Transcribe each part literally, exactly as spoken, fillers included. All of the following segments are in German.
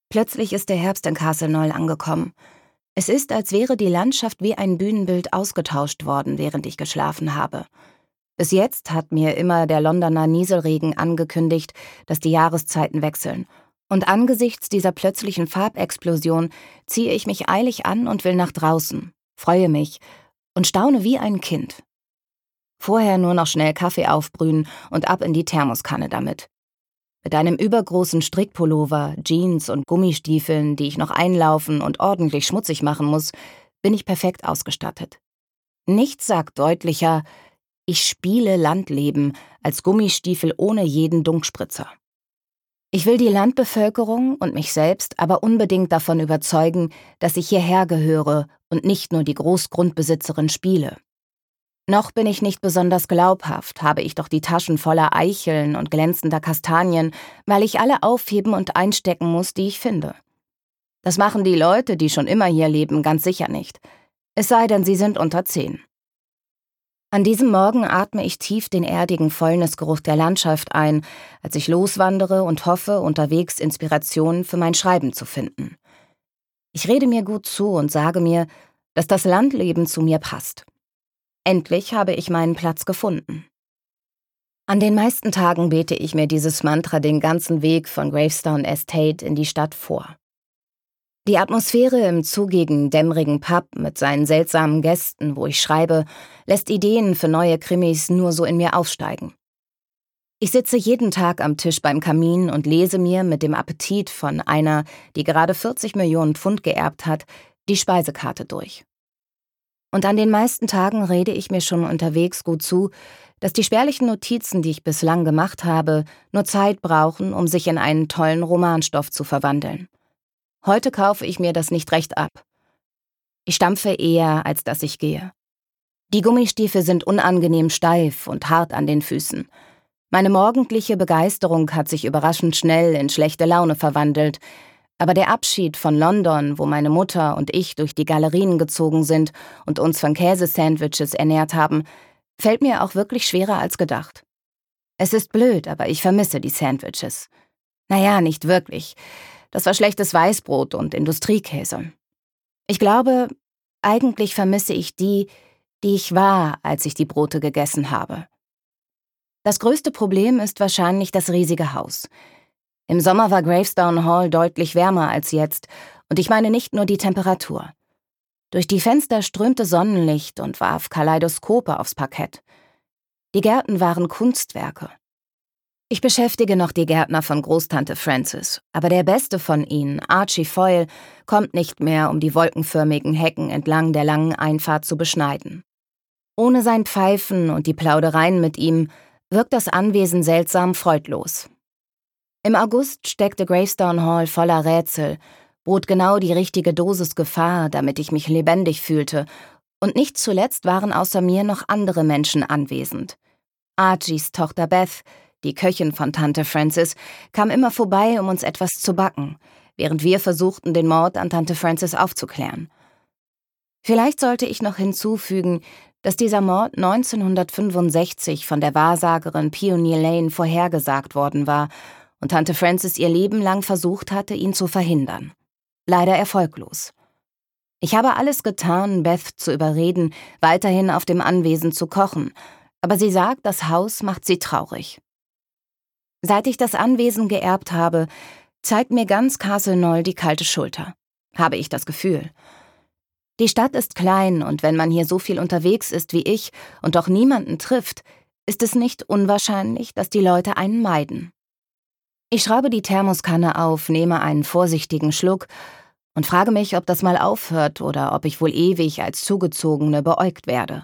Plötzlich ist der Herbst in Castle Knoll angekommen. Es ist, als wäre die Landschaft wie ein Bühnenbild ausgetauscht worden, während ich geschlafen habe. Bis jetzt hat mir immer der Londoner Nieselregen angekündigt, dass die Jahreszeiten wechseln. Und angesichts dieser plötzlichen Farbexplosion ziehe ich mich eilig an und will nach draußen, freue mich und staune wie ein Kind. Vorher nur noch schnell Kaffee aufbrühen und ab in die Thermoskanne damit. Mit einem übergroßen Strickpullover, Jeans und Gummistiefeln, die ich noch einlaufen und ordentlich schmutzig machen muss, bin ich perfekt ausgestattet. Nichts sagt deutlicher: Ich spiele Landleben als Gummistiefel ohne jeden Dunkspritzer. Ich will die Landbevölkerung und mich selbst aber unbedingt davon überzeugen, dass ich hierher gehöre und nicht nur die Großgrundbesitzerin spiele. Noch bin ich nicht besonders glaubhaft, habe ich doch die Taschen voller Eicheln und glänzender Kastanien, weil ich alle aufheben und einstecken muss, die ich finde. Das machen die Leute, die schon immer hier leben, ganz sicher nicht. Es sei denn, sie sind unter zehn. An diesem Morgen atme ich tief den erdigen Fäulnisgeruch der Landschaft ein, als ich loswandere und hoffe, unterwegs Inspiration für mein Schreiben zu finden. Ich rede mir gut zu und sage mir, dass das Landleben zu mir passt. Endlich habe ich meinen Platz gefunden. An den meisten Tagen bete ich mir dieses Mantra den ganzen Weg von Gravestone Estate in die Stadt vor. Die Atmosphäre im zugigen, dämmerigen Pub mit seinen seltsamen Gästen, wo ich schreibe, lässt Ideen für neue Krimis nur so in mir aufsteigen. Ich sitze jeden Tag am Tisch beim Kamin und lese mir mit dem Appetit von einer, die gerade vierzig Millionen Pfund geerbt hat, die Speisekarte durch. Und an den meisten Tagen rede ich mir schon unterwegs gut zu, dass die spärlichen Notizen, die ich bislang gemacht habe, nur Zeit brauchen, um sich in einen tollen Romanstoff zu verwandeln. Heute kaufe ich mir das nicht recht ab. Ich stampfe eher, als dass ich gehe. Die Gummistiefel sind unangenehm steif und hart an den Füßen. Meine morgendliche Begeisterung hat sich überraschend schnell in schlechte Laune verwandelt, aber der Abschied von London, wo meine Mutter und ich durch die Galerien gezogen sind und uns von Käsesandwiches ernährt haben, fällt mir auch wirklich schwerer als gedacht. Es ist blöd, aber ich vermisse die Sandwiches. Naja, nicht wirklich. Das war schlechtes Weißbrot und Industriekäse. Ich glaube, eigentlich vermisse ich die, die ich war, als ich die Brote gegessen habe. Das größte Problem ist wahrscheinlich das riesige Haus. Im Sommer war Gravestone Hall deutlich wärmer als jetzt, und ich meine nicht nur die Temperatur. Durch die Fenster strömte Sonnenlicht und warf Kaleidoskope aufs Parkett. Die Gärten waren Kunstwerke. Ich beschäftige noch die Gärtner von Großtante Frances, aber der beste von ihnen, Archie Foyle, kommt nicht mehr, um die wolkenförmigen Hecken entlang der langen Einfahrt zu beschneiden. Ohne sein Pfeifen und die Plaudereien mit ihm wirkt das Anwesen seltsam freudlos. Im August steckte Gravestone Hall voller Rätsel, bot genau die richtige Dosis Gefahr, damit ich mich lebendig fühlte, und nicht zuletzt waren außer mir noch andere Menschen anwesend. Archies Tochter Beth, die Köchin von Tante Frances, kam immer vorbei, um uns etwas zu backen, während wir versuchten, den Mord an Tante Frances aufzuklären. Vielleicht sollte ich noch hinzufügen, dass dieser Mord neunzehnhundertfünfundsechzig von der Wahrsagerin Peony Lane vorhergesagt worden war und Tante Frances ihr Leben lang versucht hatte, ihn zu verhindern. Leider erfolglos. Ich habe alles getan, Beth zu überreden, weiterhin auf dem Anwesen zu kochen, aber sie sagt, das Haus macht sie traurig. Seit ich das Anwesen geerbt habe, zeigt mir ganz Castle Knoll die kalte Schulter, habe ich das Gefühl. Die Stadt ist klein, und wenn man hier so viel unterwegs ist wie ich und doch niemanden trifft, ist es nicht unwahrscheinlich, dass die Leute einen meiden. Ich schraube die Thermoskanne auf, nehme einen vorsichtigen Schluck und frage mich, ob das mal aufhört oder ob ich wohl ewig als Zugezogene beäugt werde.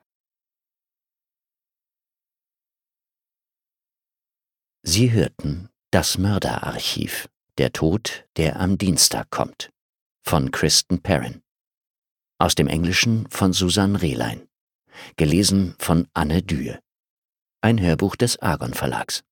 Sie hörten Das Mörderarchiv. Der Tod, der am Dienstag kommt. Von Kristen Perrin. Aus dem Englischen von Susan Rehlein. Gelesen von Anne Dürr. Ein Hörbuch des Argon Verlags.